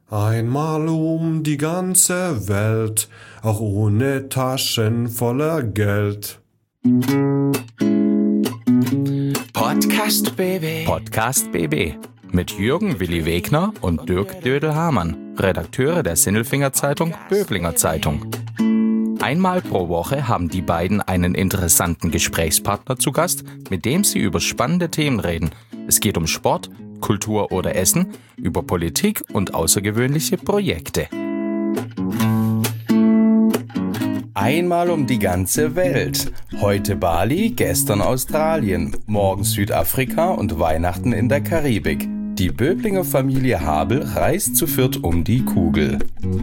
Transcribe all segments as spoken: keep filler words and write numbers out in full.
Einmal um die ganze Welt, auch ohne Taschen voller Geld. Podcast B B. Podcast B B. Mit Jürgen Willi Wegner und Dirk Dödel-Hamann, Redakteure der Sinnelfinger Zeitung Böblinger Zeitung. Einmal pro Woche haben die beiden einen interessanten Gesprächspartner zu Gast, mit dem sie über spannende Themen reden. Es geht um Sport, Kultur oder Essen, über Politik und außergewöhnliche Projekte. Einmal um die ganze Welt. Heute Bali, gestern Australien, morgen Südafrika und Weihnachten in der Karibik. Die Böblinger Familie Habel reist zu viert um die Kugel.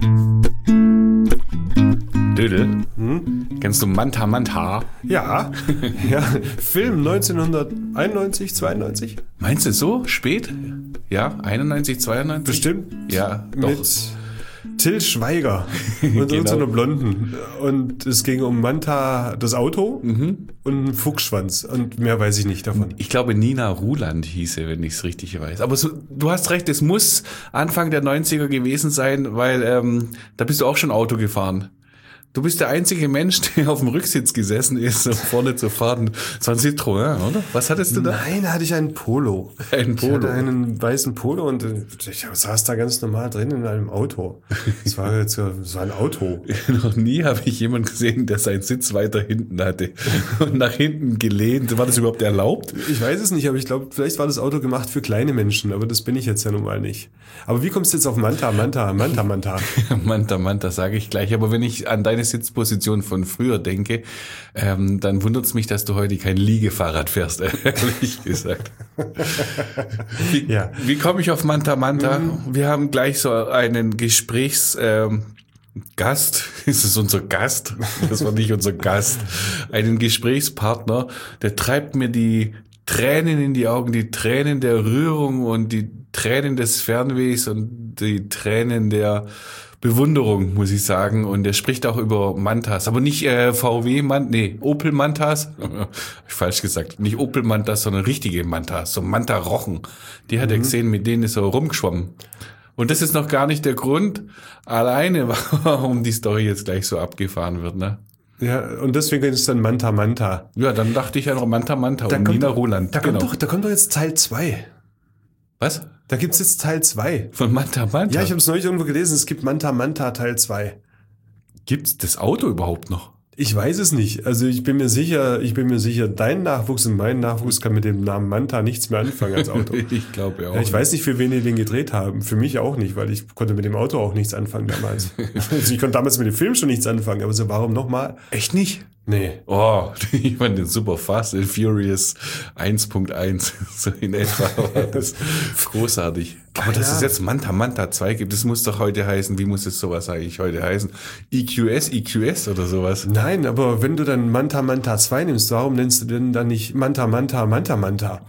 Dödel, hm? Kennst du Manta Manta? Ja, ja, Film neunzehnhunderteinundneunzig, zweiundneunzig. Meinst du so spät? Ja, einundneunzig, zweiundneunzig? Bestimmt. Ja, doch. Mit Till Schweiger und Genau. so einer Blonden. Und es ging um Manta, das Auto, Mhm. und einen Fuchsschwanz. Und mehr weiß ich nicht davon. Ich glaube, Nina Ruland hieß sie, wenn ich es richtig weiß. Aber so, du hast recht, es muss Anfang der neunziger gewesen sein, weil ähm, da bist du auch schon Auto gefahren. Du bist der einzige Mensch, der auf dem Rücksitz gesessen ist, um vorne zu fahren. Das war ein Citroën, oder? Was hattest du da? Nein, da hatte ich einen Polo. Ein Ich hatte Polo. einen weißen Polo und ich saß da ganz normal drin in einem Auto. Es war jetzt so, es war ein Auto. Noch nie habe ich jemanden gesehen, der seinen Sitz weiter hinten hatte und nach hinten gelehnt. War das überhaupt erlaubt? Ich weiß es nicht, aber ich glaube, vielleicht war das Auto gemacht für kleine Menschen, aber das bin ich jetzt ja nun mal nicht. Aber wie kommst du jetzt auf Manta, Manta, Manta, Manta? Manta, Manta, sage ich gleich. Aber wenn ich an deine Sitzposition von früher denke, ähm, dann wundert es mich, dass du heute kein Liegefahrrad fährst, ehrlich gesagt. Wie, Ja. wie komme ich auf Manta, Manta? Wir haben gleich so einen Gesprächs... Ähm, Gast, ist es unser Gast? Das war nicht unser Gast. Einen Gesprächspartner, der treibt mir die Tränen in die Augen, die Tränen der Rührung und die Tränen des Fernwehs und die Tränen der Bewunderung, muss ich sagen. Und er spricht auch über Mantas, aber nicht äh, V W Mantas, nee, Opel Mantas. Hab ich falsch gesagt. Nicht Opel Mantas, sondern richtige Mantas, so Manta-Rochen. Die hat er gesehen, mit denen ist er rumgeschwommen. Und das ist noch gar nicht der Grund alleine, warum die Story jetzt gleich so abgefahren wird, ne? Ja, und deswegen ist es dann Manta, Manta. Ja, dann dachte ich einfach Manta Manta Da und kommt Nina doch- Roland. Da kommt Genau. doch, da kommt doch jetzt Teil zwei. Was? Da gibt's jetzt Teil zwei. Von Manta Manta? Ja, ich habe es neulich irgendwo gelesen, es gibt Manta, Manta Teil zwei. Gibt's das Auto überhaupt noch? Ich weiß es nicht. Also ich bin mir sicher, ich bin mir sicher, dein Nachwuchs und mein Nachwuchs kann mit dem Namen Manta nichts mehr anfangen als Auto. Ich glaube auch. Ja, ich weiß nicht, für wen die den gedreht haben. Für mich auch nicht, weil ich konnte mit dem Auto auch nichts anfangen damals. Also ich konnte damals mit dem Film schon nichts anfangen, aber so warum nochmal? Echt nicht? Nee. Oh, ich fand den super Fast and Furious eins Punkt eins. So in etwa war das großartig. Aber dass es jetzt Manta Manta zwei gibt, das muss doch heute heißen, wie muss es sowas eigentlich heute heißen? E Q S, E Q S oder sowas? Nein, aber wenn du dann Manta Manta zwei nimmst, warum nennst du denn dann nicht Manta Manta Manta Manta?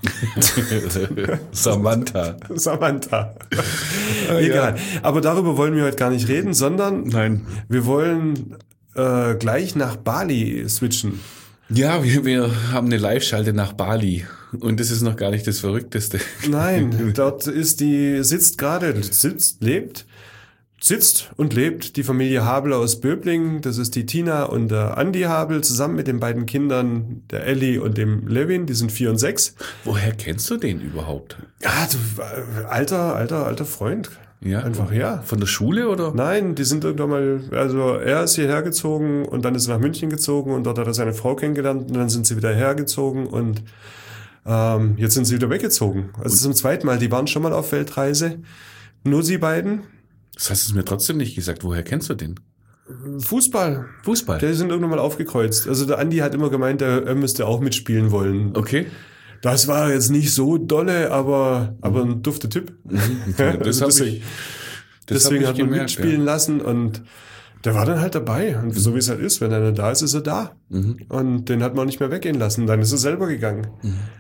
Samantha. Samantha. Egal. Aber darüber wollen wir heute gar nicht reden, sondern Nein. wir wollen äh, gleich nach Bali switchen. Ja, wir, wir haben eine Live-Schalte nach Bali. Und das ist noch gar nicht das Verrückteste. Nein, dort ist die, sitzt gerade, sitzt, lebt, sitzt und lebt die Familie Habel aus Böblingen. Das ist die Tina und der Andi Habel zusammen mit den beiden Kindern, der Elli und dem Levin. Die sind vier und sechs. Woher kennst du den überhaupt? Ja, du, äh, alter, alter, alter Freund. Ja. Einfach, ja. Von der Schule oder? Nein, die sind irgendwann mal, also er ist hierher gezogen und dann ist er nach München gezogen und dort hat er seine Frau kennengelernt und dann sind sie wieder hergezogen und ähm, jetzt sind sie wieder weggezogen. Also zum zweiten Mal, die waren schon mal auf Weltreise, nur sie beiden. Das hast du mir trotzdem nicht gesagt. Woher kennst du den? Fußball, Fußball. die sind irgendwann mal aufgekreuzt. Also der Andi hat immer gemeint, er, er müsste auch mitspielen wollen. Okay. Das war jetzt nicht so dolle, aber, aber ein dufter Typ. Ja, Das also hab deswegen ich, das deswegen hab hat ich man gemerkt, mitspielen ja. lassen und der war dann halt dabei. Und so wie es halt ist, wenn einer da ist, ist er da. Mhm. Und den hat man auch nicht mehr weggehen lassen. Dann ist er selber gegangen.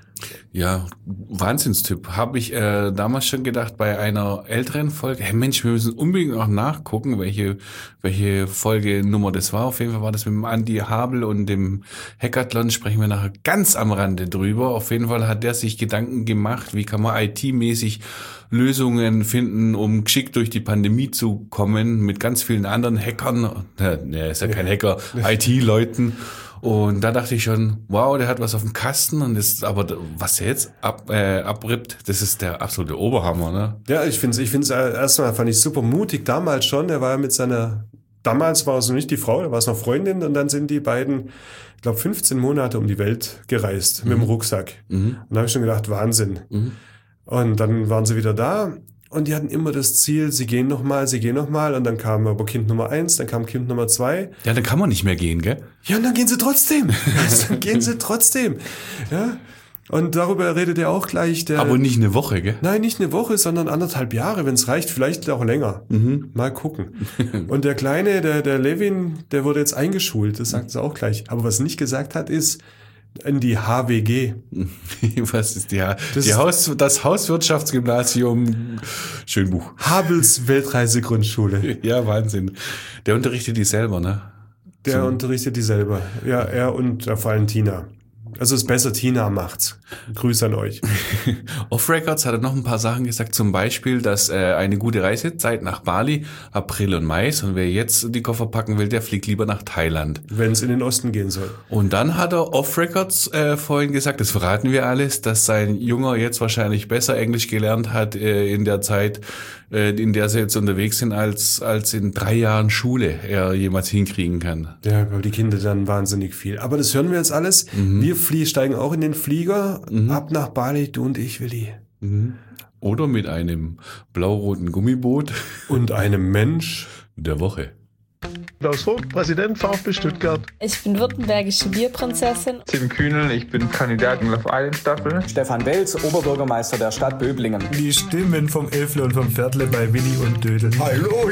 Ja, Wahnsinnstyp. Habe ich äh, damals schon gedacht bei einer älteren Folge. Hey Mensch, wir müssen unbedingt auch nachgucken, welche welche Folgenummer das war. Auf jeden Fall war das mit dem Andi Habel und dem Hackathon. Sprechen wir nachher ganz am Rande drüber. Auf jeden Fall hat der sich Gedanken gemacht, wie kann man I T-mäßig Lösungen finden, um geschickt durch die Pandemie zu kommen mit ganz vielen anderen Hackern. Ne, ist ja kein Hacker, I T-Leuten. Und da dachte ich schon, wow, der hat was auf dem Kasten und das, aber was er jetzt ab, äh, abrippt, das ist der absolute Oberhammer, ne? Ja, ich finde es, ich finde es erstmal fand ich super mutig damals schon. Er war ja mit seiner, damals war es noch nicht die Frau, da war es noch Freundin und dann sind die beiden, ich glaube, fünfzehn Monate um die Welt gereist mhm. mit dem Rucksack. Mhm. Und da habe ich schon gedacht, Wahnsinn. Mhm. Und dann waren sie wieder da. Und die hatten immer das Ziel, sie gehen nochmal, sie gehen nochmal. Und dann kam aber Kind Nummer eins, dann kam Kind Nummer zwei. Ja, dann kann man nicht mehr gehen, gell? Ja, und dann gehen sie trotzdem. Dann gehen sie trotzdem. Ja. Und darüber redet er auch gleich. Der, aber nicht eine Woche, gell? Nein, nicht eine Woche, sondern anderthalb Jahre, wenn es reicht. Vielleicht auch länger. Mhm. Mal gucken. Und der Kleine, der, der Levin, der wurde jetzt eingeschult. Das sagt sie auch gleich. Aber was nicht gesagt hat, ist, in die H W G. Was ist die, das, die Haus, das Hauswirtschaftsgymnasium Schönbuch. Habels Weltreisegrundschule. Ja, Wahnsinn. Der unterrichtet die selber, ne? Der so. unterrichtet die selber. Ja, er und ja, vor allem Tina. Also es ist besser, Tina macht's. Grüße an euch. Off-Records hat er noch ein paar Sachen gesagt, zum Beispiel, dass äh, eine gute Reisezeit nach Bali, April und Mai, und wer jetzt die Koffer packen will, der fliegt lieber nach Thailand. Wenn es in den Osten gehen soll. Und dann hat er Off-Records äh, vorhin gesagt, das verraten wir alles, dass sein Junger jetzt wahrscheinlich besser Englisch gelernt hat äh, in der Zeit, äh, in der sie jetzt unterwegs sind, als als in drei Jahren Schule er jemals hinkriegen kann. Ja, weil die Kinder dann wahnsinnig viel. Aber das hören wir jetzt alles. Mhm. Wir flie- steigen auch in den Flieger, mhm. ab nach Bali, du und ich, Willi. Mhm. Oder mit einem blau-roten Gummiboot. Und einem Mensch der Woche. Klaus Vogt, Präsident VfB Stuttgart. Ich bin württembergische Bierprinzessin. Tim Kühnel, ich bin Kandidat in Love Island Staffel. Stefan Welz, Oberbürgermeister der Stadt Böblingen. Die Stimmen vom Elfle und vom Viertle bei Willi und Dödel. Hallo!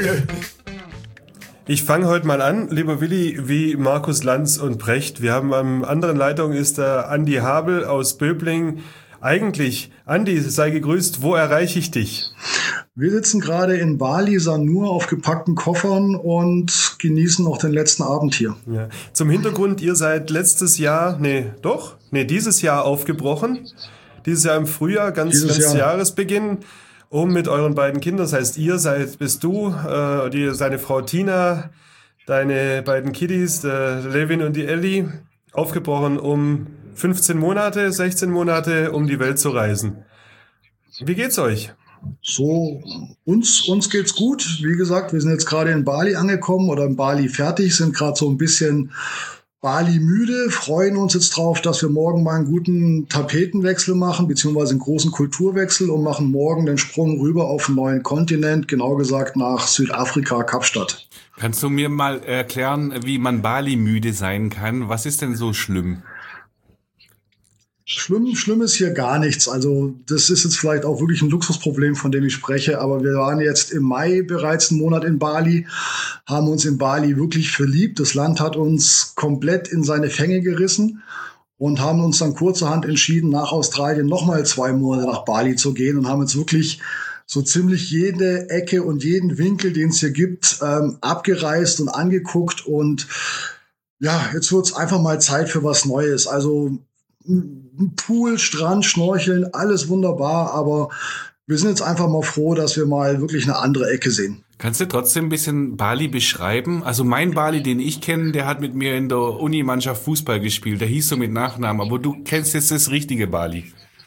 Ich fange heute mal an, lieber Willi, wie Markus Lanz und Brecht. Wir haben am anderen Leitung ist der Andi Habel aus Böblingen. Eigentlich, Andi, sei gegrüßt, wo erreiche ich dich? Wir sitzen gerade in Bali, Sanur, auf gepackten Koffern und genießen noch den letzten Abend hier. Ja. Zum Hintergrund, ihr seid letztes Jahr, nee, doch, nee, dieses Jahr aufgebrochen. Dieses Jahr im Frühjahr, ganz, ganz Jahr. Jahresbeginn, um mit euren beiden Kindern, das heißt, ihr seid, bist du, äh, die, seine Frau Tina, deine beiden Kiddies, der Levin und die Ellie, aufgebrochen, um fünfzehn Monate, sechzehn Monate um die Welt zu reisen. Wie geht's euch? So, uns, uns geht's gut. Wie gesagt, wir sind jetzt gerade in Bali angekommen oder in Bali fertig, sind gerade so ein bisschen Bali müde, freuen uns jetzt drauf, dass wir morgen mal einen guten Tapetenwechsel machen, beziehungsweise einen großen Kulturwechsel und machen morgen den Sprung rüber auf einen neuen Kontinent, genau gesagt nach Südafrika, Kapstadt. Kannst du mir mal erklären, wie man Bali müde sein kann? Was ist denn so schlimm? Schlimm, schlimm ist hier gar nichts. Also das ist jetzt vielleicht auch wirklich ein Luxusproblem, von dem ich spreche. Aber wir waren jetzt im Mai bereits einen Monat in Bali, haben uns in Bali wirklich verliebt. Das Land hat uns komplett in seine Fänge gerissen und haben uns dann kurzerhand entschieden, nach Australien nochmal zwei Monate nach Bali zu gehen und haben jetzt wirklich so ziemlich jede Ecke und jeden Winkel, den es hier gibt, ähm, abgereist und angeguckt. Und ja, jetzt wird's einfach mal Zeit für was Neues. Also Pool, Strand, Schnorcheln, alles wunderbar, aber wir sind jetzt einfach mal froh, dass wir mal wirklich eine andere Ecke sehen. Kannst du trotzdem ein bisschen Bali beschreiben? Also mein Bali, den ich kenne, der hat mit mir in der Unimannschaft Fußball gespielt, der hieß so mit Nachnamen, aber du kennst jetzt das richtige Bali.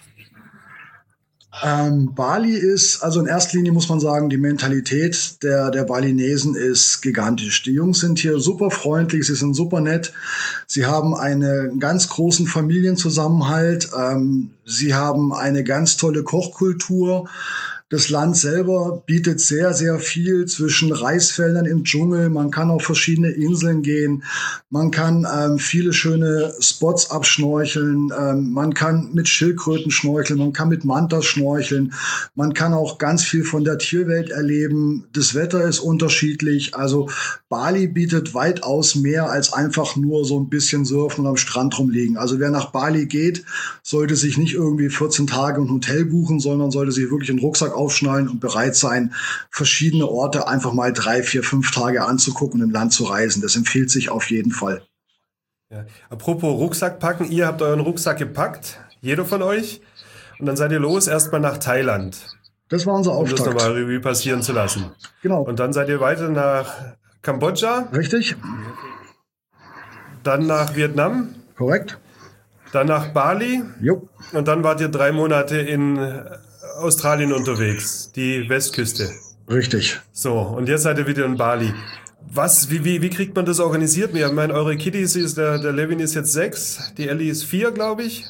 Ähm, Bali ist, also in erster Linie muss man sagen, die Mentalität der, der Balinesen ist gigantisch. Die Jungs sind hier super freundlich, sie sind super nett. Sie haben einen ganz großen Familienzusammenhalt. Ähm, sie haben eine ganz tolle Kochkultur. Das Land selber bietet sehr, sehr viel zwischen Reisfeldern im Dschungel. Man kann auf verschiedene Inseln gehen. Man kann ähm, viele schöne Spots abschnorcheln. Ähm, man kann mit Schildkröten schnorcheln. Man kann mit Mantas schnorcheln. Man kann auch ganz viel von der Tierwelt erleben. Das Wetter ist unterschiedlich. Also Bali bietet weitaus mehr als einfach nur so ein bisschen surfen und am Strand rumliegen. Also wer nach Bali geht, sollte sich nicht irgendwie vierzehn Tage ein Hotel buchen, sondern sollte sich wirklich einen Rucksack aufschnallen und bereit sein, verschiedene Orte einfach mal drei, vier, fünf Tage anzugucken und im Land zu reisen. Das empfiehlt sich auf jeden Fall. Ja. Apropos Rucksack packen, ihr habt euren Rucksack gepackt, jeder von euch, und dann seid ihr los erstmal nach Thailand. Das war unser Auftakt. Um das nochmal Revue passieren zu lassen. Genau. Und dann seid ihr weiter nach Kambodscha. Richtig. Dann nach Vietnam. Korrekt. Dann nach Bali. Jo. Und dann wart ihr drei Monate in Australien unterwegs, die Westküste. Richtig. So, und jetzt seid ihr wieder in Bali. Was, wie, wie, wie kriegt man das organisiert? Ich meine, eure Kiddies ist, der, der Levin ist jetzt sechs, die Ellie ist vier, glaube ich.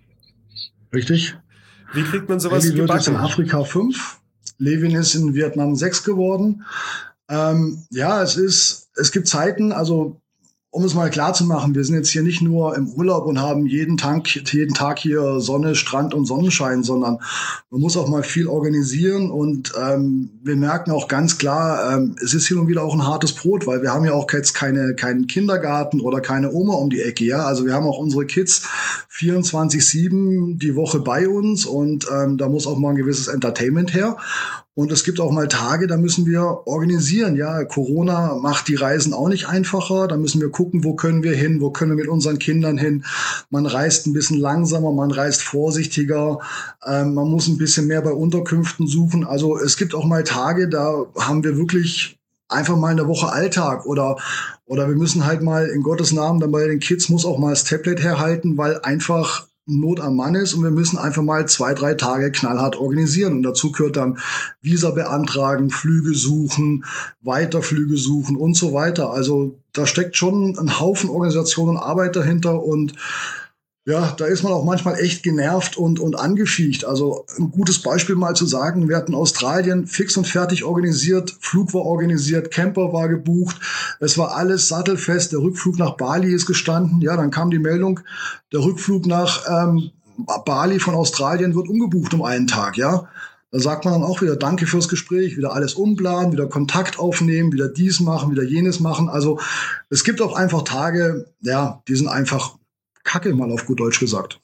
Richtig. Wie kriegt man sowas Ellie wird gebacken? jetzt in Afrika fünf. Levin ist in Vietnam sechs geworden. Ähm, ja, es ist, es gibt Zeiten, also um es mal klar zu machen, wir sind jetzt hier nicht nur im Urlaub und haben jeden Tag, jeden Tag hier Sonne, Strand und Sonnenschein, sondern man muss auch mal viel organisieren und ähm, wir merken auch ganz klar, ähm, es ist hin und wieder auch ein hartes Brot, weil wir haben ja auch jetzt keine, keinen Kindergarten oder keine Oma um die Ecke, ja, also wir haben auch unsere Kids vierundzwanzig sieben die Woche bei uns und ähm, da muss auch mal ein gewisses Entertainment her. Und es gibt auch mal Tage, da müssen wir organisieren. Ja, Corona macht die Reisen auch nicht einfacher. Da müssen wir gucken, wo können wir hin, wo können wir mit unseren Kindern hin. Man reist ein bisschen langsamer, man reist vorsichtiger. Ähm, man muss ein bisschen mehr bei Unterkünften suchen. Also es gibt auch mal Tage, da haben wir wirklich einfach mal eine Woche Alltag oder oder wir müssen halt mal in Gottes Namen dann bei den Kids muss auch mal das Tablet herhalten, weil einfach Not am Mann ist und wir müssen einfach mal zwei, drei Tage knallhart organisieren. Und dazu gehört dann Visa beantragen, Flüge suchen, Weiterflüge suchen und so weiter. Also da steckt schon ein Haufen Organisation und Arbeit dahinter und ja, da ist man auch manchmal echt genervt und, und angefiegt. Also ein gutes Beispiel mal zu sagen, wir hatten Australien fix und fertig organisiert, Flug war organisiert, Camper war gebucht, es war alles sattelfest, der Rückflug nach Bali ist gestanden. Ja, dann kam die Meldung, der Rückflug nach ähm, Bali von Australien wird umgebucht um einen Tag, ja. Da sagt man dann auch wieder Danke fürs Gespräch, wieder alles umplanen, wieder Kontakt aufnehmen, wieder dies machen, wieder jenes machen. Also es gibt auch einfach Tage, ja, die sind einfach Kacke, mal auf gut Deutsch gesagt.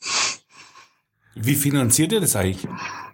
Wie finanziert ihr das eigentlich?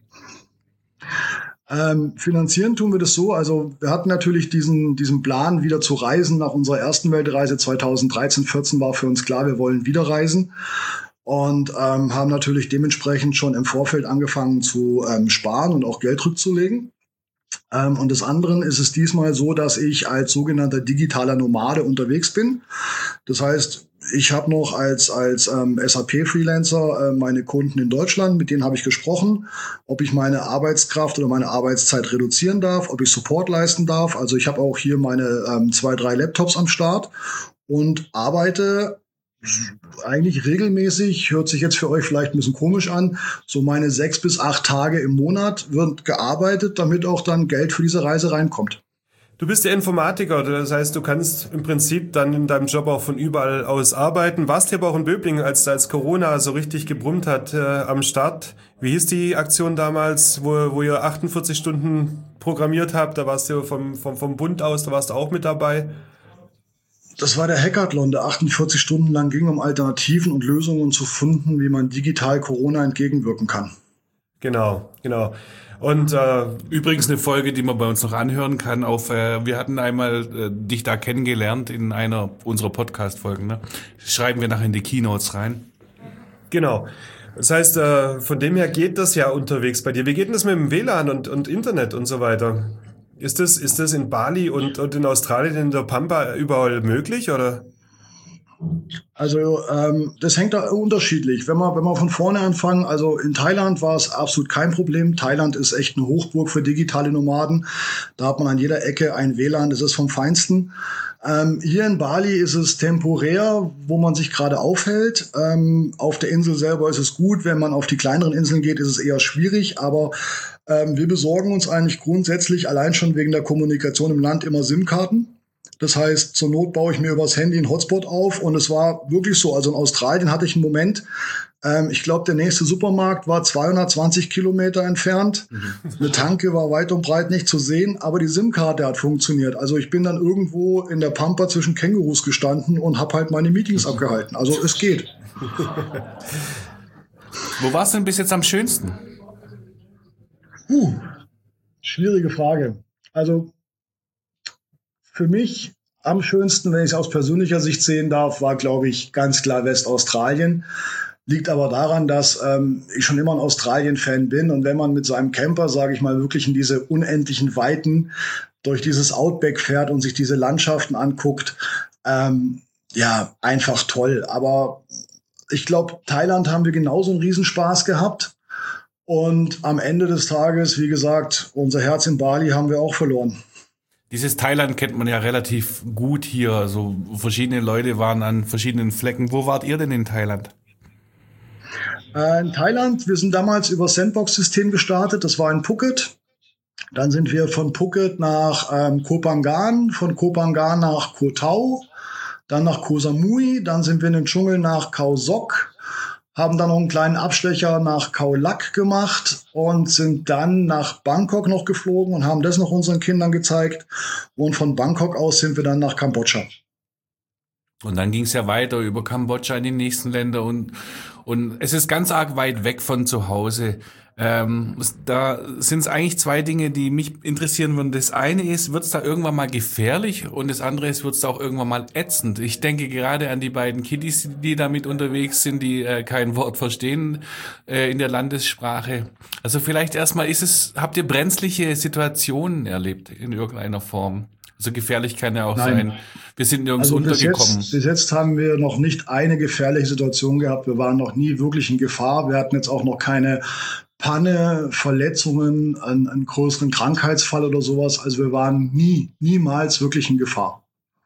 Ähm, finanzieren tun wir das so, also wir hatten natürlich diesen, diesen Plan, wieder zu reisen. Nach unserer ersten Weltreise zweitausenddreizehn vierzehn war für uns klar, wir wollen wieder reisen. Und ähm, haben natürlich dementsprechend schon im Vorfeld angefangen zu ähm, sparen und auch Geld rückzulegen. Ähm, und des anderen ist es diesmal so, dass ich als sogenannter digitaler Nomade unterwegs bin. Das heißt, ich habe noch als als ähm, S A P-Freelancer äh, meine Kunden in Deutschland, mit denen habe ich gesprochen, ob ich meine Arbeitskraft oder meine Arbeitszeit reduzieren darf, ob ich Support leisten darf. Also ich habe auch hier meine ähm, zwei, drei Laptops am Start und arbeite eigentlich regelmäßig, hört sich jetzt für euch vielleicht ein bisschen komisch an, so meine sechs bis acht Tage im Monat wird gearbeitet, damit auch dann Geld für diese Reise reinkommt. Du bist ja Informatiker, das heißt, du kannst im Prinzip dann in deinem Job auch von überall aus arbeiten. Warst hier aber auch in Böblingen, als als Corona so richtig gebrummt hat äh, am Start. Wie hieß die Aktion damals, wo, wo ihr achtundvierzig Stunden programmiert habt? Da warst du vom, vom, vom Bund aus, da warst du auch mit dabei. Das war der Hackathon, der achtundvierzig Stunden lang ging, um Alternativen und Lösungen zu finden, wie man digital Corona entgegenwirken kann. Genau, genau. Und äh, übrigens eine Folge, die man bei uns noch anhören kann. Auf, äh, wir hatten einmal äh, dich da kennengelernt in einer unserer Podcast-Folgen. Ne? Schreiben wir nachher in die Keynotes rein. Genau. Das heißt, äh, von dem her geht das ja unterwegs bei dir. Wie geht denn das mit dem W L A N und, und Internet und so weiter? Ist das, ist das in Bali und, und in Australien, in der Pampa überall möglich, oder? Also ähm, das hängt da unterschiedlich. Wenn wir, wenn wir von vorne anfangen, also in Thailand war es absolut kein Problem. Thailand ist echt eine Hochburg für digitale Nomaden. Da hat man an jeder Ecke ein W L A N, das ist vom Feinsten. Ähm, hier in Bali ist es temporär, wo man sich gerade aufhält. Ähm, auf der Insel selber ist es gut. Wenn man auf die kleineren Inseln geht, ist es eher schwierig. Aber Ähm, wir besorgen uns eigentlich grundsätzlich allein schon wegen der Kommunikation im Land immer SIM-Karten. Das heißt, zur Not baue ich mir übers Handy einen Hotspot auf und es war wirklich so. Also in Australien hatte ich einen Moment, ähm, ich glaube, der nächste Supermarkt war zweihundertzwanzig Kilometer entfernt. Eine Tanke war weit und breit nicht zu sehen, aber die SIM-Karte hat funktioniert. Also ich bin dann irgendwo in der Pampa zwischen Kängurus gestanden und habe halt meine Meetings abgehalten. Also es geht. Wo war's denn bis jetzt am schönsten? Uh, schwierige Frage. Also für mich am schönsten, wenn ich es aus persönlicher Sicht sehen darf, war, glaube ich, ganz klar Westaustralien. Liegt aber daran, dass ähm, ich schon immer ein Australien-Fan bin. Und wenn man mit seinem Camper, sage ich mal, wirklich in diese unendlichen Weiten durch dieses Outback fährt und sich diese Landschaften anguckt, ähm, ja, einfach toll. Aber ich glaube, Thailand haben wir genauso einen Riesenspaß gehabt. Und am Ende des Tages, wie gesagt, unser Herz in Bali haben wir auch verloren. Dieses Thailand kennt man ja relativ gut hier. Also verschiedene Leute waren an verschiedenen Flecken. Wo wart ihr denn in Thailand? Äh, in Thailand, wir sind damals über das Sandbox-System gestartet. Das war in Phuket. Dann sind wir von Phuket nach ähm, Koh Phangan, von Koh Phangan nach Koh Tao, dann nach Koh Samui, dann sind wir in den Dschungel nach Khao Sok, haben dann noch einen kleinen Abstecher nach Khao Lak gemacht und sind dann nach Bangkok noch geflogen und haben das noch unseren Kindern gezeigt. Und von Bangkok aus sind wir dann nach Kambodscha. Und dann ging es ja weiter über Kambodscha in die nächsten Länder und, und es ist ganz arg weit weg von zu Hause. Ähm, da sind es eigentlich zwei Dinge, die mich interessieren würden. Das eine ist, wird es da irgendwann mal gefährlich und das andere ist, wird es da auch irgendwann mal ätzend. Ich denke gerade an die beiden Kiddies, die damit unterwegs sind, die äh, kein Wort verstehen äh, in der Landessprache. Also vielleicht erstmal, ist es, habt ihr brenzliche Situationen erlebt in irgendeiner Form? Also gefährlich kann ja auch Nein. sein. Wir sind nirgends also untergekommen. Bis jetzt, bis jetzt haben wir noch nicht eine gefährliche Situation gehabt. Wir waren noch nie wirklich in Gefahr. Wir hatten jetzt auch noch keine Panne, Verletzungen, einen, einen größeren Krankheitsfall oder sowas. Also wir waren nie, niemals wirklich in Gefahr.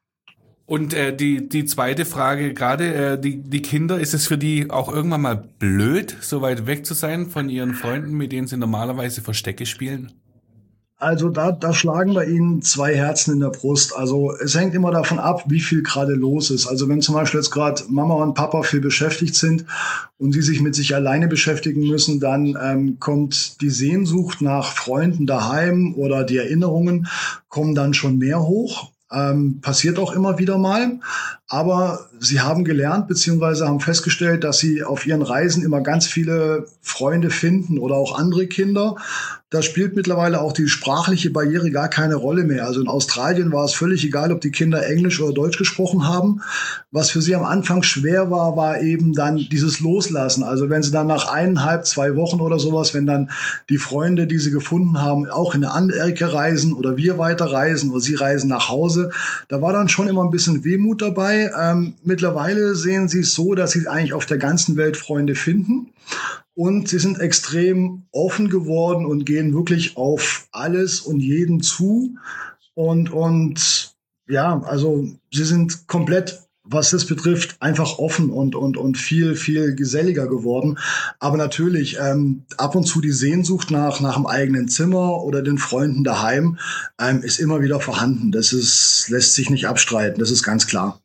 Und äh, die die zweite Frage, gerade äh, die die Kinder, ist es für die auch irgendwann mal blöd, so weit weg zu sein von ihren Freunden, mit denen sie normalerweise Verstecke spielen? Also da, da schlagen bei Ihnen zwei Herzen in der Brust. Also es hängt immer davon ab, wie viel gerade los ist. Also wenn zum Beispiel jetzt gerade Mama und Papa viel beschäftigt sind und sie sich mit sich alleine beschäftigen müssen, dann ähm, kommt die Sehnsucht nach Freunden daheim oder die Erinnerungen kommen dann schon mehr hoch. Ähm, passiert auch immer wieder mal. Aber sie haben gelernt bzw. haben festgestellt, dass sie auf ihren Reisen immer ganz viele Freunde finden oder auch andere Kinder. Da spielt mittlerweile auch die sprachliche Barriere gar keine Rolle mehr. Also in Australien war es völlig egal, ob die Kinder Englisch oder Deutsch gesprochen haben. Was für sie am Anfang schwer war, war eben dann dieses Loslassen. Also wenn sie dann nach eineinhalb, zwei Wochen oder sowas, wenn dann die Freunde, die sie gefunden haben, auch in eine andere Ecke reisen oder wir weiter reisen oder sie reisen nach Hause, da war dann schon immer ein bisschen Wehmut dabei. Ähm, mittlerweile sehen sie es so, dass sie eigentlich auf der ganzen Welt Freunde finden. Und sie sind extrem offen geworden und gehen wirklich auf alles und jeden zu. Und, und ja, also sie sind komplett, was das betrifft, einfach offen und, und, und viel, viel geselliger geworden. Aber natürlich, ähm, ab und zu die Sehnsucht nach, nach dem eigenen Zimmer oder den Freunden daheim ähm, ist immer wieder vorhanden. Das ist, lässt sich nicht abstreiten, das ist ganz klar.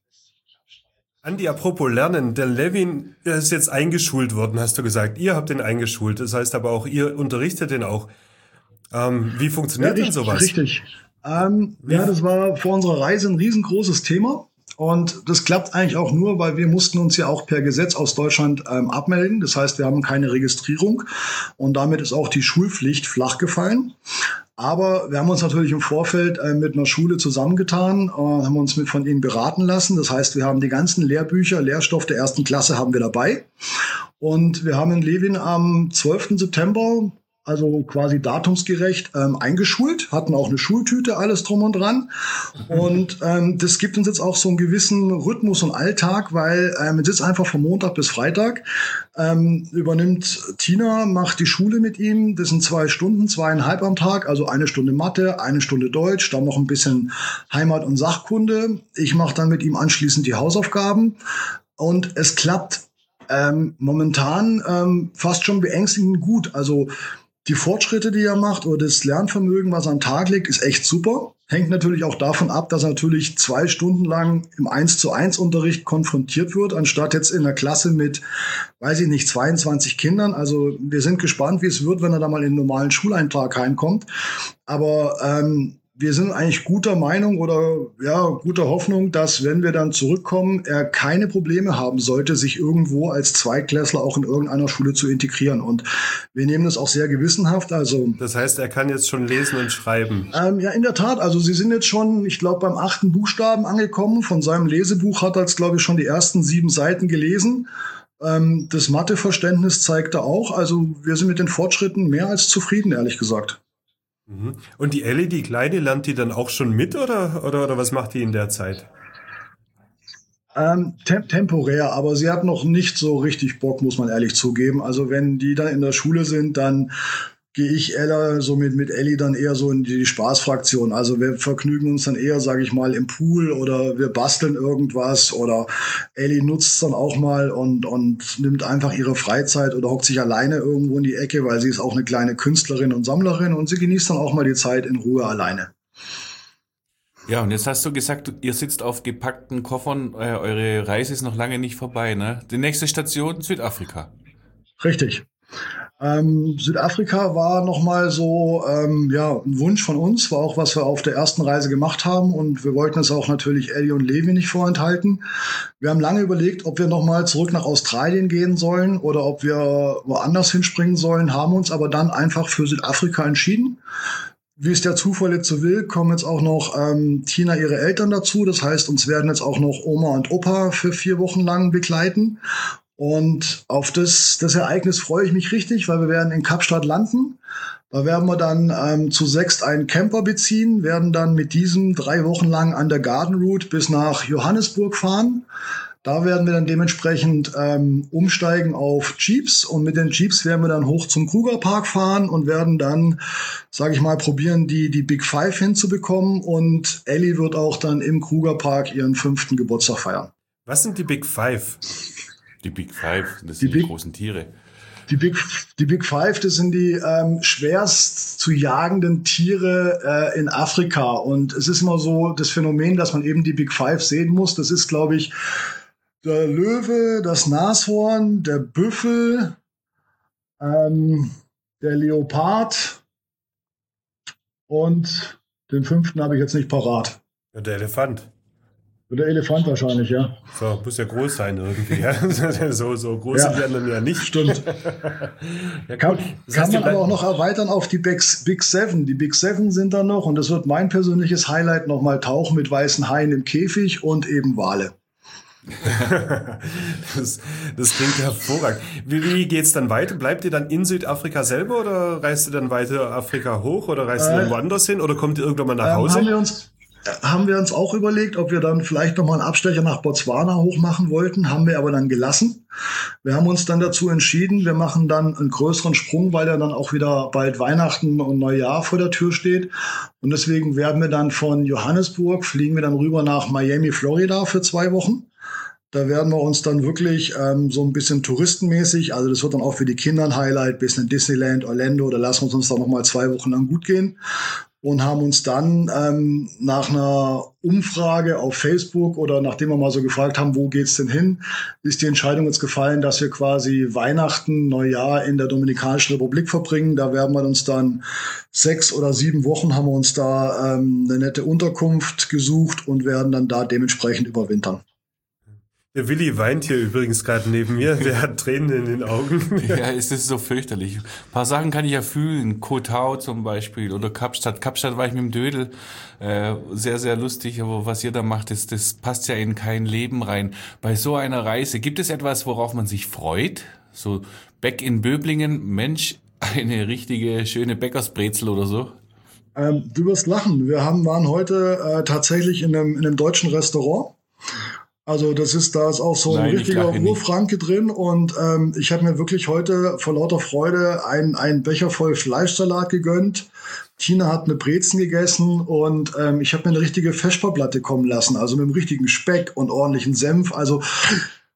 Andi, apropos Lernen, der Levin, der ist jetzt eingeschult worden, hast du gesagt. Ihr habt den eingeschult, das heißt aber auch, ihr unterrichtet den auch. Ähm, wie funktioniert ja, denn sowas? Richtig. Ähm, ja, das war vor unserer Reise ein riesengroßes Thema. Und das klappt eigentlich auch nur, weil wir mussten uns ja auch per Gesetz aus Deutschland ähm, abmelden. Das heißt, wir haben keine Registrierung und damit ist auch die Schulpflicht flach gefallen. Aber wir haben uns natürlich im Vorfeld äh, mit einer Schule zusammengetan, äh, haben uns mit von ihnen beraten lassen. Das heißt, wir haben die ganzen Lehrbücher, Lehrstoff der ersten Klasse haben wir dabei. Und wir haben in Levin am zwölften September, also quasi datumsgerecht, ähm, eingeschult, hatten auch eine Schultüte, alles drum und dran. Und ähm, das gibt uns jetzt auch so einen gewissen Rhythmus und Alltag, weil ähm, es ist einfach von Montag bis Freitag. Ähm, übernimmt Tina, macht die Schule mit ihm. Das sind zwei Stunden, zweieinhalb am Tag, also eine Stunde Mathe, eine Stunde Deutsch, dann noch ein bisschen Heimat- und Sachkunde. Ich mache dann mit ihm anschließend die Hausaufgaben und es klappt ähm, momentan ähm, fast schon beängstigend gut. Also die Fortschritte, die er macht oder das Lernvermögen, was er an den Tag legt, ist echt super. Hängt natürlich auch davon ab, dass er natürlich zwei Stunden lang im eins zu eins Unterricht konfrontiert wird, anstatt jetzt in einer Klasse mit, weiß ich nicht, zweiundzwanzig Kindern. Also wir sind gespannt, wie es wird, wenn er da mal in den normalen Schuleintrag reinkommt. Aber ähm, wir sind eigentlich guter Meinung oder ja guter Hoffnung, dass, wenn wir dann zurückkommen, er keine Probleme haben sollte, sich irgendwo als Zweitklässler auch in irgendeiner Schule zu integrieren. Und wir nehmen das auch sehr gewissenhaft. Also das heißt, er kann jetzt schon lesen und schreiben. Ähm, ja, in der Tat. Also Sie sind jetzt schon, ich glaube, beim achten Buchstaben angekommen. Von seinem Lesebuch hat er jetzt, glaube ich, schon die ersten sieben Seiten gelesen. Ähm, das Matheverständnis zeigt er auch. Also wir sind mit den Fortschritten mehr als zufrieden, ehrlich gesagt. Und die Ellie, die Kleine, lernt die dann auch schon mit oder, oder, oder was macht die in der Zeit? Ähm, tem- temporär, aber sie hat noch nicht so richtig Bock, muss man ehrlich zugeben. Also wenn die dann in der Schule sind, dann gehe ich Ella so mit, mit Ellie dann eher so in die Spaßfraktion. Also wir vergnügen uns dann eher, sage ich mal, im Pool oder wir basteln irgendwas oder Ellie nutzt es dann auch mal und, und nimmt einfach ihre Freizeit oder hockt sich alleine irgendwo in die Ecke, weil sie ist auch eine kleine Künstlerin und Sammlerin und sie genießt dann auch mal die Zeit in Ruhe alleine. Ja, und jetzt hast du gesagt, ihr sitzt auf gepackten Koffern, äh, eure Reise ist noch lange nicht vorbei, ne? Die nächste Station, Südafrika. Richtig. Ähm, Südafrika war nochmal so ähm, ja, ein Wunsch von uns, war auch, was wir auf der ersten Reise gemacht haben und wir wollten es auch natürlich Ellie und Levi nicht vorenthalten. Wir haben lange überlegt, ob wir nochmal zurück nach Australien gehen sollen oder ob wir woanders hinspringen sollen, haben uns aber dann einfach für Südafrika entschieden. Wie es der Zufall jetzt so will, kommen jetzt auch noch ähm, Tina, ihre Eltern dazu. Das heißt, uns werden jetzt auch noch Oma und Opa für vier Wochen lang begleiten. Und auf das, das Ereignis freue ich mich richtig, weil wir werden in Kapstadt landen. Da werden wir dann ähm, zu sechst einen Camper beziehen, werden dann mit diesem drei Wochen lang an der Garden Route bis nach Johannesburg fahren. Da werden wir dann dementsprechend ähm, umsteigen auf Jeeps und mit den Jeeps werden wir dann hoch zum Krugerpark fahren und werden dann, sage ich mal, probieren, die, die Big Five hinzubekommen. Und Ellie wird auch dann im Krugerpark ihren fünften Geburtstag feiern. Was sind die Big Five? Die Big Five, das die sind die Big, großen Tiere. Die Big, die Big Five, das sind die ähm, schwerst zu jagenden Tiere äh, in Afrika. Und es ist immer so das Phänomen, dass man eben die Big Five sehen muss. Das ist, glaube ich, der Löwe, das Nashorn, der Büffel, ähm, der Leopard und den fünften habe ich jetzt nicht parat. Ja, der Elefant. Der Elefant wahrscheinlich, ja. So, muss ja groß sein irgendwie. Ja? so, so groß ja. sind die anderen ja nicht. Stimmt. ja, kann das kann man aber auch noch erweitern auf die Big, Big Seven. Die Big Seven sind dann noch, und das wird mein persönliches Highlight, nochmal Tauchen mit weißen Haien im Käfig und eben Wale. das, das klingt hervorragend. Wie, wie geht's dann weiter? Bleibt ihr dann in Südafrika selber oder reist ihr dann weiter Afrika hoch oder reist äh, ihr dann woanders hin oder kommt ihr irgendwann mal nach Hause? Ähm, haben wir uns Haben wir uns auch überlegt, ob wir dann vielleicht nochmal einen Abstecher nach Botswana hochmachen wollten, haben wir aber dann gelassen. Wir haben uns dann dazu entschieden, wir machen dann einen größeren Sprung, weil ja dann auch wieder bald Weihnachten und Neujahr vor der Tür steht. Und deswegen werden wir dann von Johannesburg, fliegen wir dann rüber nach Miami, Florida für zwei Wochen. Da werden wir uns dann wirklich ähm, so ein bisschen touristenmäßig, also das wird dann auch für die Kinder ein Highlight, bisschen Disneyland, Orlando, da lassen wir uns dann nochmal zwei Wochen lang gut gehen. Und haben uns dann ähm, nach einer Umfrage auf Facebook oder nachdem wir mal so gefragt haben, wo geht's denn hin, ist die Entscheidung jetzt gefallen, dass wir quasi Weihnachten, Neujahr in der Dominikanischen Republik verbringen. Da werden wir uns dann sechs oder sieben Wochen haben wir uns da ähm, eine nette Unterkunft gesucht und werden dann da dementsprechend überwintern. Der Willi weint hier übrigens gerade neben mir. Der hat Tränen in den Augen. Ja, es ist so fürchterlich. Ein paar Sachen kann ich ja fühlen. Koh Tao zum Beispiel oder Kapstadt. Kapstadt war ich mit dem Dödel. Äh, sehr, sehr lustig. Aber was ihr da macht, das, das passt ja in kein Leben rein. Bei so einer Reise, gibt es etwas, worauf man sich freut? So Bäck in Böblingen, Mensch, eine richtige, schöne Bäckersbrezel oder so? Ähm, du wirst lachen. Wir haben, waren heute äh, tatsächlich in einem, in einem deutschen Restaurant. Also das ist, da ist auch so ein Nein, richtiger Urfranke drin und ähm, ich habe mir wirklich heute vor lauter Freude einen, einen Becher voll Fleischsalat gegönnt. Tina hat eine Brezen gegessen und ähm, ich habe mir eine richtige Feschperplatte kommen lassen, also mit einem richtigen Speck und ordentlichen Senf. Also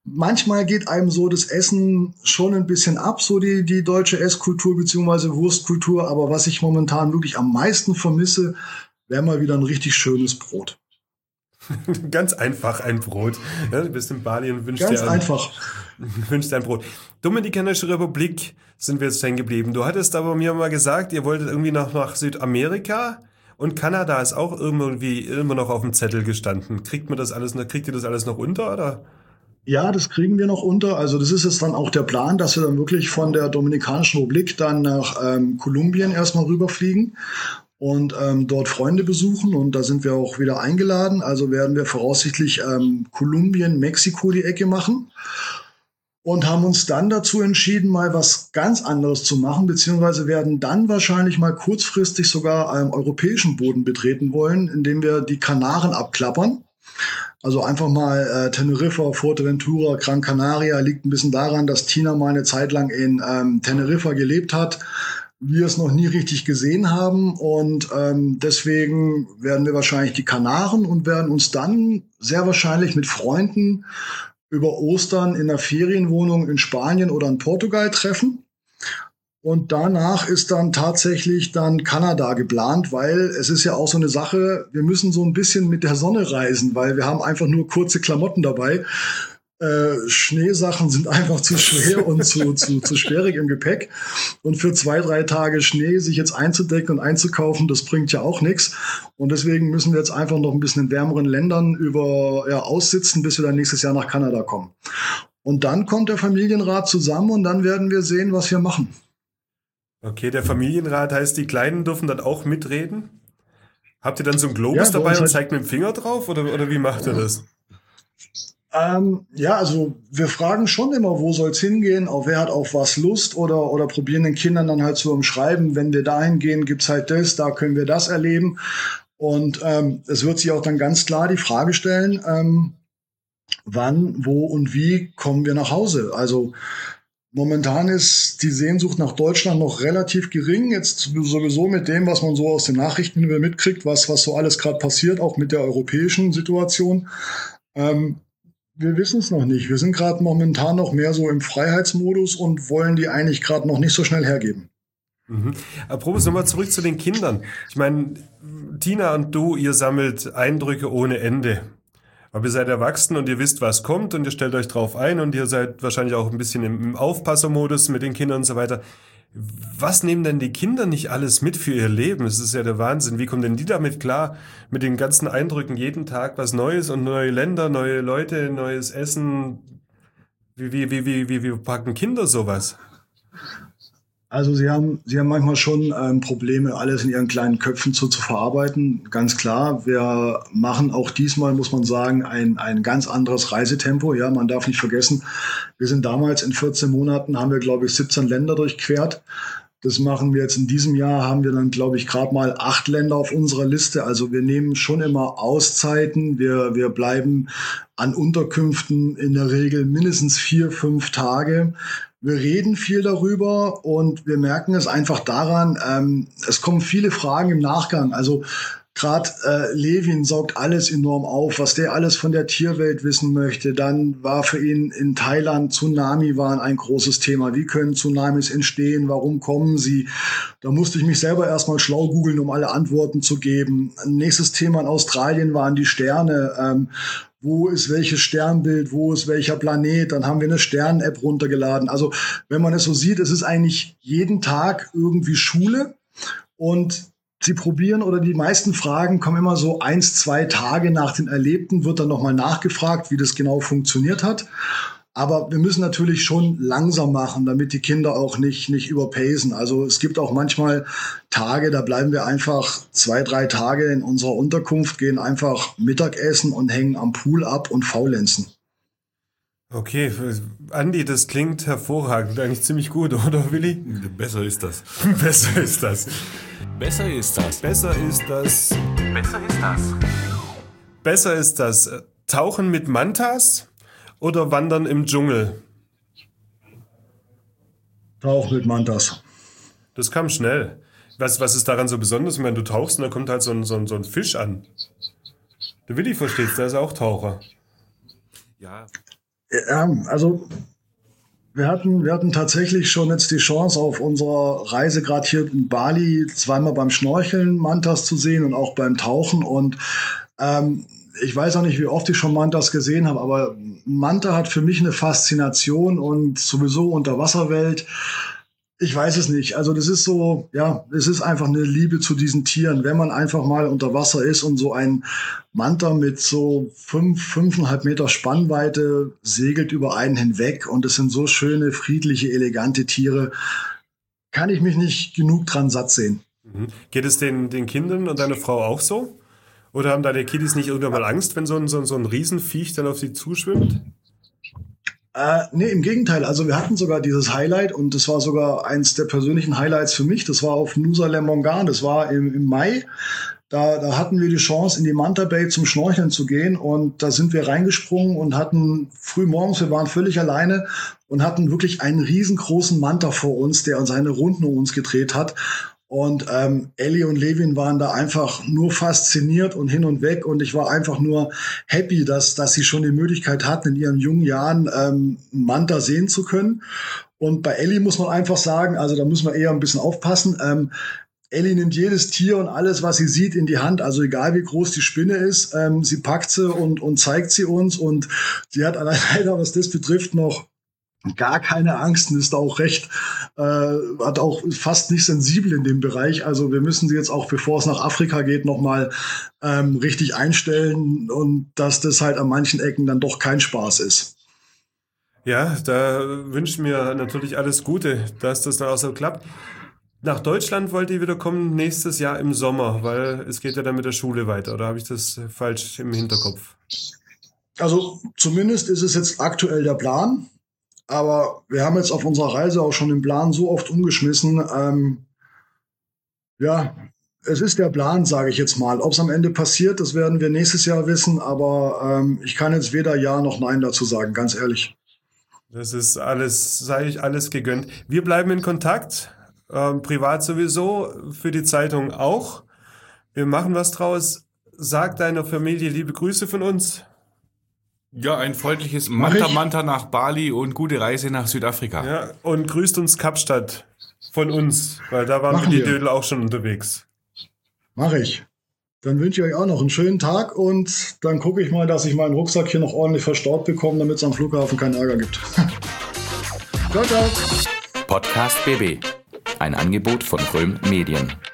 manchmal geht einem so das Essen schon ein bisschen ab, so die, die deutsche Esskultur beziehungsweise Wurstkultur. Aber was ich momentan wirklich am meisten vermisse, wäre mal wieder ein richtig schönes Brot. Ganz einfach ein Brot. Ja, du bist in Bali und wünschst Ganz dir ein, einfach. wünschst dir ein Brot. Dominikanische Republik sind wir jetzt hängen geblieben. Du hattest aber mir mal gesagt, ihr wolltet irgendwie noch nach Südamerika und Kanada ist auch irgendwie immer noch auf dem Zettel gestanden. Kriegt man das alles noch, kriegt ihr das alles noch unter, oder? Ja, das kriegen wir noch unter. Also das ist jetzt dann auch der Plan, dass wir dann wirklich von der Dominikanischen Republik dann nach ähm, Kolumbien erstmal rüberfliegen und ähm, dort Freunde besuchen. Und da sind wir auch wieder eingeladen. Also werden wir voraussichtlich ähm, Kolumbien, Mexiko die Ecke machen. Und haben uns dann dazu entschieden, mal was ganz anderes zu machen, beziehungsweise werden dann wahrscheinlich mal kurzfristig sogar ähm, europäischen Boden betreten wollen, indem wir die Kanaren abklappern. Also einfach mal äh, Teneriffa, Fuerteventura, Gran Canaria. Liegt ein bisschen daran, dass Tina mal eine Zeit lang in ähm, Teneriffa gelebt hat, wir es noch nie richtig gesehen haben. Und ähm, deswegen werden wir wahrscheinlich die Kanaren und werden uns dann sehr wahrscheinlich mit Freunden über Ostern in einer Ferienwohnung in Spanien oder in Portugal treffen. Und danach ist dann tatsächlich dann Kanada geplant, weil es ist ja auch so eine Sache, wir müssen so ein bisschen mit der Sonne reisen, weil wir haben einfach nur kurze Klamotten dabei. Äh, Schneesachen sind einfach zu schwer und zu, zu, zu sperrig im Gepäck. Und für zwei, drei Tage Schnee sich jetzt einzudecken und einzukaufen, das bringt ja auch nichts. Und deswegen müssen wir jetzt einfach noch ein bisschen in wärmeren Ländern über ja, aussitzen, bis wir dann nächstes Jahr nach Kanada kommen. Und dann kommt der Familienrat zusammen und dann werden wir sehen, was wir machen. Okay, der Familienrat heißt, die Kleinen dürfen dann auch mitreden? Habt ihr dann so einen Globus Ja, dabei und halt zeigt mit dem Finger drauf? Oder, oder wie macht ihr das? Ähm, ja, also wir fragen schon immer, wo soll's hingehen, auf wer hat auf was Lust oder, oder probieren den Kindern dann halt zu umschreiben, wenn wir dahin gehen, gibt's halt das, da können wir das erleben. Und ähm, es wird sich auch dann ganz klar die Frage stellen, ähm, wann, wo und wie kommen wir nach Hause? Also momentan ist die Sehnsucht nach Deutschland noch relativ gering, jetzt sowieso mit dem, was man so aus den Nachrichten mitkriegt, was, was so alles gerade passiert, auch mit der europäischen Situation. Ähm, Wir wissen es noch nicht. Wir sind gerade momentan noch mehr so im Freiheitsmodus und wollen die eigentlich gerade noch nicht so schnell hergeben. Mhm. Apropos nochmal zurück zu den Kindern. Ich meine, Tina und du, ihr sammelt Eindrücke ohne Ende. Aber ihr seid erwachsen und ihr wisst, was kommt und ihr stellt euch drauf ein und ihr seid wahrscheinlich auch ein bisschen im Aufpassermodus mit den Kindern und so weiter. Was nehmen denn die Kinder nicht alles mit für ihr Leben? Das ist ja der Wahnsinn. Wie kommen denn die damit klar? Mit den ganzen Eindrücken, jeden Tag was Neues und neue Länder, neue Leute, neues Essen. Wie, wie, wie, wie, wie, wie packen Kinder sowas? Also sie haben, sie haben manchmal schon ähm, Probleme, alles in ihren kleinen Köpfen zu, zu verarbeiten. Ganz klar, wir machen auch diesmal, muss man sagen, ein, ein ganz anderes Reisetempo. Ja, man darf nicht vergessen, wir sind damals in vierzehn Monaten, haben wir, glaube ich, siebzehn Länder durchquert. Das machen wir jetzt in diesem Jahr, haben wir dann, glaube ich, gerade mal acht Länder auf unserer Liste. Also wir nehmen schon immer Auszeiten. Wir, wir bleiben an Unterkünften in der Regel mindestens vier, fünf Tage. Wir reden viel darüber und wir merken es einfach daran, ähm, es kommen viele Fragen im Nachgang. Also gerade äh, Levin saugt alles enorm auf, was der alles von der Tierwelt wissen möchte. Dann war für ihn in Thailand Tsunami waren ein großes Thema. Wie können Tsunamis entstehen? Warum kommen sie? Da musste ich mich selber erstmal schlau googeln, um alle Antworten zu geben. Ein nächstes Thema in Australien waren die Sterne. Ähm, Wo ist welches Sternbild, wo ist welcher Planet? Dann haben wir eine Stern-App runtergeladen. Also wenn man es so sieht, es ist eigentlich jeden Tag irgendwie Schule und sie probieren oder die meisten Fragen kommen immer so eins, zwei Tage nach den Erlebten, wird dann nochmal nachgefragt, wie das genau funktioniert hat. Aber wir müssen natürlich schon langsam machen, damit die Kinder auch nicht, nicht überpacen. Also es gibt auch manchmal Tage, da bleiben wir einfach zwei, drei Tage in unserer Unterkunft, gehen einfach Mittagessen und hängen am Pool ab und faulenzen. Okay, Andi, das klingt hervorragend, eigentlich ziemlich gut, oder Willi? Besser ist das. Besser ist das. Besser ist das. Besser ist das. Besser ist das. Besser ist das. Tauchen mit Mantas oder Wandern im Dschungel? Tauchen mit Mantas. Das kam schnell. Was, was ist daran so besonders? Ich meine, du tauchst und da kommt halt so ein, so ein, so ein Fisch an. Der Willi versteht's, der ist auch Taucher. Ja. Ja, also wir hatten, wir hatten tatsächlich schon jetzt die Chance, auf unserer Reise gerade hier in Bali zweimal beim Schnorcheln Mantas zu sehen und auch beim Tauchen. Und ähm, ich weiß auch nicht, wie oft ich schon Mantas gesehen habe, aber Manta hat für mich eine Faszination und sowieso Unterwasserwelt. Ich weiß es nicht. Also das ist so, ja, es ist einfach eine Liebe zu diesen Tieren. Wenn man einfach mal unter Wasser ist und so ein Manta mit so fünf, fünfeinhalb Meter Spannweite segelt über einen hinweg und es sind so schöne, friedliche, elegante Tiere, kann ich mich nicht genug dran satt sehen. Mhm. Geht es den, den Kindern und deiner Frau auch so? Oder haben deine Kiddies nicht irgendwann mal Angst, wenn so ein, so ein, so ein Riesenviech dann auf sie zuschwimmt? Äh, nee, im Gegenteil. Also wir hatten sogar dieses Highlight und das war sogar eins der persönlichen Highlights für mich. Das war auf Nusa Lembongan. Das war im, im Mai. Da, da hatten wir die Chance, in die Manta Bay zum Schnorcheln zu gehen und da sind wir reingesprungen und hatten früh morgens, wir waren völlig alleine und hatten wirklich einen riesengroßen Manta vor uns, der seine Runden um uns gedreht hat. Und ähm, Ellie und Levin waren da einfach nur fasziniert und hin und weg. Und ich war einfach nur happy, dass, dass sie schon die Möglichkeit hatten, in ihren jungen Jahren ähm, Manta sehen zu können. Und bei Ellie muss man einfach sagen, also da müssen wir eher ein bisschen aufpassen. Ähm, Ellie nimmt jedes Tier und alles, was sie sieht, in die Hand. Also egal, wie groß die Spinne ist, ähm, sie packt sie und, und zeigt sie uns. Und sie hat leider, was das betrifft, noch gar keine Angst und ist auch recht, äh, hat auch fast nicht sensibel in dem Bereich. Also wir müssen sie jetzt auch, bevor es nach Afrika geht, nochmal ähm, richtig einstellen und dass das halt an manchen Ecken dann doch kein Spaß ist. Ja, da wünsche ich mir natürlich alles Gute, dass das dann auch so klappt. Nach Deutschland wollt ihr wieder kommen nächstes Jahr im Sommer, weil es geht ja dann mit der Schule weiter. Oder habe ich das falsch im Hinterkopf? Also zumindest ist es jetzt aktuell der Plan. Aber wir haben jetzt auf unserer Reise auch schon den Plan so oft umgeschmissen. Ähm, ja, es ist der Plan, sage ich jetzt mal. Ob es am Ende passiert, das werden wir nächstes Jahr wissen. Aber ähm, ich kann jetzt weder Ja noch Nein dazu sagen, ganz ehrlich. Das ist alles, sage ich, alles gegönnt. Wir bleiben in Kontakt, ähm, privat sowieso, für die Zeitung auch. Wir machen was draus. Sag deiner Familie liebe Grüße von uns. Ja, ein freundliches Manta Manta nach Bali und gute Reise nach Südafrika. Ja, und grüßt uns Kapstadt von uns, weil da waren Machen wir die wir. Dödel auch schon unterwegs. Mache ich. Dann wünsche ich euch auch noch einen schönen Tag und dann gucke ich mal, dass ich meinen Rucksack hier noch ordentlich verstaut bekomme, damit es am Flughafen keinen Ärger gibt. Ciao, ciao. Podcast B B. Ein Angebot von Röhm Medien.